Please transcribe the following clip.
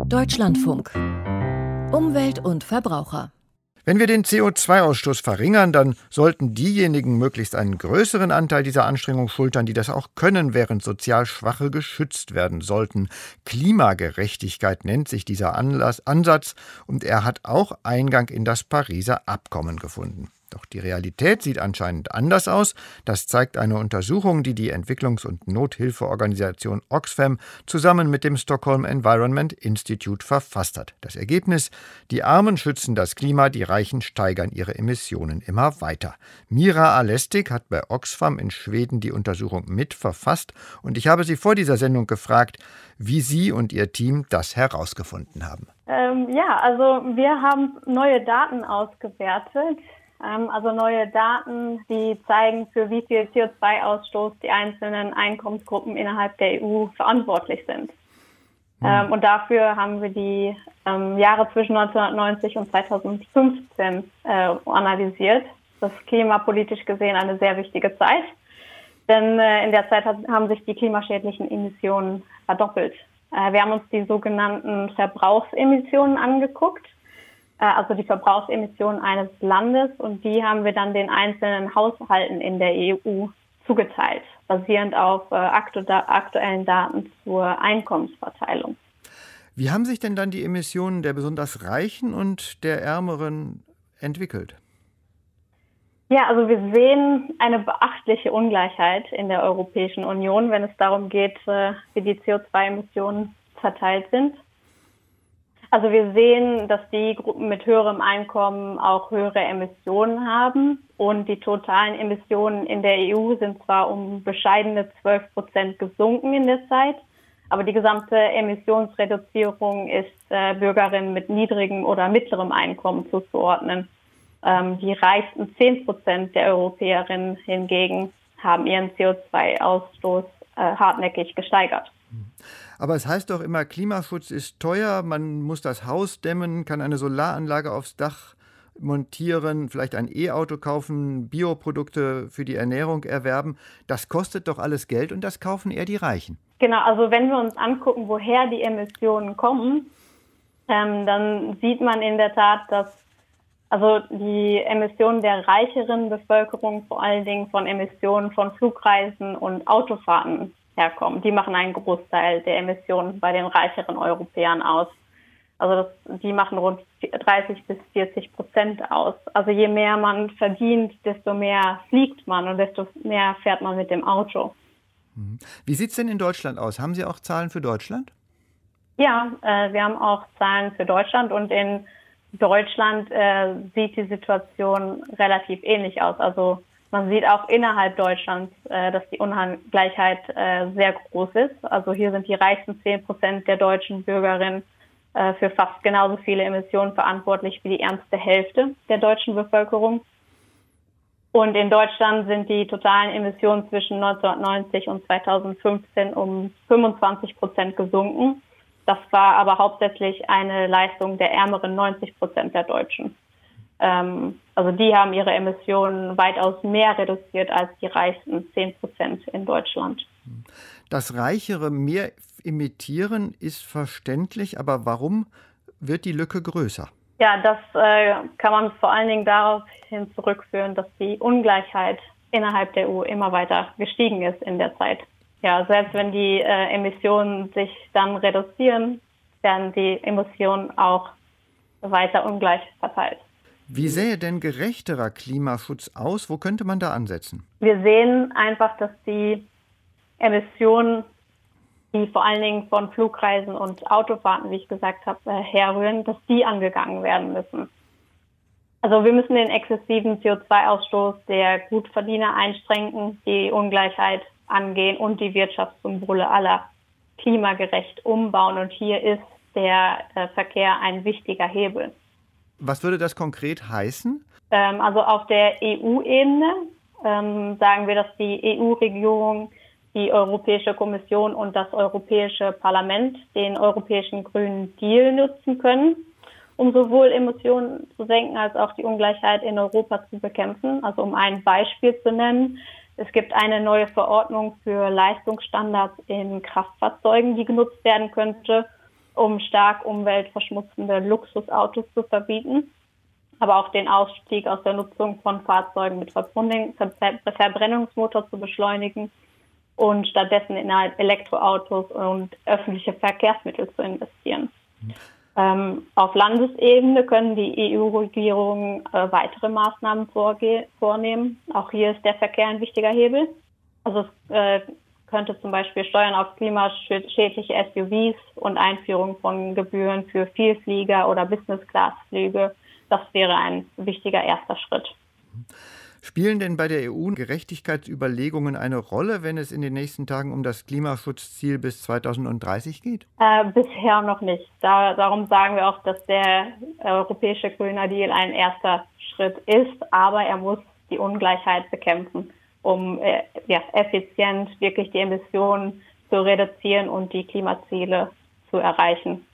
Deutschlandfunk. Umwelt und Verbraucher. Wenn wir den CO2-Ausstoß verringern, dann sollten diejenigen möglichst einen größeren Anteil dieser Anstrengung schultern, die das auch können, während sozial Schwache geschützt werden sollten. Klimagerechtigkeit nennt sich dieser Ansatz und er hat auch Eingang in das Pariser Abkommen gefunden. Doch die Realität sieht anscheinend anders aus. Das zeigt eine Untersuchung, die die Entwicklungs- und Nothilfeorganisation Oxfam zusammen mit dem Stockholm Environment Institute verfasst hat. Das Ergebnis: Die Armen schützen das Klima, die Reichen steigern ihre Emissionen immer weiter. Mira Alestig hat bei Oxfam in Schweden die Untersuchung mitverfasst und ich habe sie vor dieser Sendung gefragt, wie sie und ihr Team das herausgefunden haben. Also wir haben neue Daten ausgewertet. Also neue Daten, die zeigen, für wie viel CO2-Ausstoß die einzelnen Einkommensgruppen innerhalb der EU verantwortlich sind. Und dafür haben wir die Jahre zwischen 1990 und 2015 analysiert. Das ist klimapolitisch gesehen eine sehr wichtige Zeit, denn in der Zeit haben sich die klimaschädlichen Emissionen verdoppelt. Wir haben uns die sogenannten Verbrauchsemissionen angeguckt. Also die Verbrauchsemissionen eines Landes, und die haben wir dann den einzelnen Haushalten in der EU zugeteilt, basierend auf aktuellen Daten zur Einkommensverteilung. Wie haben sich denn dann die Emissionen der besonders Reichen und der Ärmeren entwickelt? Ja, also wir sehen eine beachtliche Ungleichheit in der Europäischen Union, wenn es darum geht, wie die CO2-Emissionen verteilt sind. Also wir sehen, dass die Gruppen mit höherem Einkommen auch höhere Emissionen haben, und die totalen Emissionen in der EU sind zwar um bescheidene 12% gesunken in der Zeit, aber die gesamte Emissionsreduzierung ist Bürgerinnen mit niedrigem oder mittlerem Einkommen zuzuordnen. Die reichsten 10% der Europäerinnen hingegen haben ihren CO2-Ausstoß hartnäckig gesteigert. Aber es heißt doch immer, Klimaschutz ist teuer, man muss das Haus dämmen, kann eine Solaranlage aufs Dach montieren, vielleicht ein E-Auto kaufen, Bioprodukte für die Ernährung erwerben. Das kostet doch alles Geld und das kaufen eher die Reichen. Genau, also wenn wir uns angucken, woher die Emissionen kommen, dann sieht man in der Tat, dass also die Emissionen der reicheren Bevölkerung vor allen Dingen von Emissionen von Flugreisen und Autofahrten herkommen. Die machen einen Großteil der Emissionen bei den reicheren Europäern aus. Also die machen rund 30-40% aus. Also je mehr man verdient, desto mehr fliegt man und desto mehr fährt man mit dem Auto. Wie sieht es denn in Deutschland aus? Haben Sie auch Zahlen für Deutschland? Ja, wir haben auch Zahlen für Deutschland, und in Deutschland sieht die Situation relativ ähnlich aus. Also man sieht auch innerhalb Deutschlands, dass die Ungleichheit sehr groß ist. Also hier sind die reichsten 10% der deutschen Bürgerinnen für fast genauso viele Emissionen verantwortlich wie die ärmste Hälfte der deutschen Bevölkerung. Und in Deutschland sind die totalen Emissionen zwischen 1990 und 2015 um 25% gesunken. Das war aber hauptsächlich eine Leistung der ärmeren 90% der Deutschen. Also die haben ihre Emissionen weitaus mehr reduziert als die reichsten 10% in Deutschland. Das Reichere mehr emittieren ist verständlich, aber warum wird die Lücke größer? Ja, das kann man vor allen Dingen darauf hin zurückführen, dass die Ungleichheit innerhalb der EU immer weiter gestiegen ist in der Zeit. Ja, selbst wenn die Emissionen sich dann reduzieren, werden die Emissionen auch weiter ungleich verteilt. Wie sähe denn gerechterer Klimaschutz aus? Wo könnte man da ansetzen? Wir sehen einfach, dass die Emissionen, die vor allen Dingen von Flugreisen und Autofahrten, wie ich gesagt habe, herrühren, dass die angegangen werden müssen. Also wir müssen den exzessiven CO2-Ausstoß der Gutverdiener einschränken, die Ungleichheit angehen und die Wirtschaft zum Wohle aller klimagerecht umbauen. Und hier ist der Verkehr ein wichtiger Hebel. Was würde das konkret heißen? Also auf der EU-Ebene sagen wir, dass die EU-Regierung, die Europäische Kommission und das Europäische Parlament den Europäischen Grünen Deal nutzen können, um sowohl Emissionen zu senken als auch die Ungleichheit in Europa zu bekämpfen. Also um ein Beispiel zu nennen: Es gibt eine neue Verordnung für Leistungsstandards in Kraftfahrzeugen, die genutzt werden könnte, um stark umweltverschmutzende Luxusautos zu verbieten, aber auch den Ausstieg aus der Nutzung von Fahrzeugen mit Verbrennungsmotor zu beschleunigen und stattdessen in Elektroautos und öffentliche Verkehrsmittel zu investieren. Auf Landesebene können die EU-Regierungen weitere Maßnahmen vornehmen. Auch hier ist der Verkehr ein wichtiger Hebel. Also es könnte zum Beispiel Steuern auf klimaschädliche SUVs und Einführung von Gebühren für Vielflieger oder Business-Class-Flüge. Das wäre ein wichtiger erster Schritt. Spielen denn bei der EU Gerechtigkeitsüberlegungen eine Rolle, wenn es in den nächsten Tagen um das Klimaschutzziel bis 2030 geht? Bisher noch nicht. Darum sagen wir auch, dass der europäische Grüner Deal ein erster Schritt ist, aber er muss die Ungleichheit bekämpfen, um effizient wirklich die Emissionen zu reduzieren und die Klimaziele zu erreichen.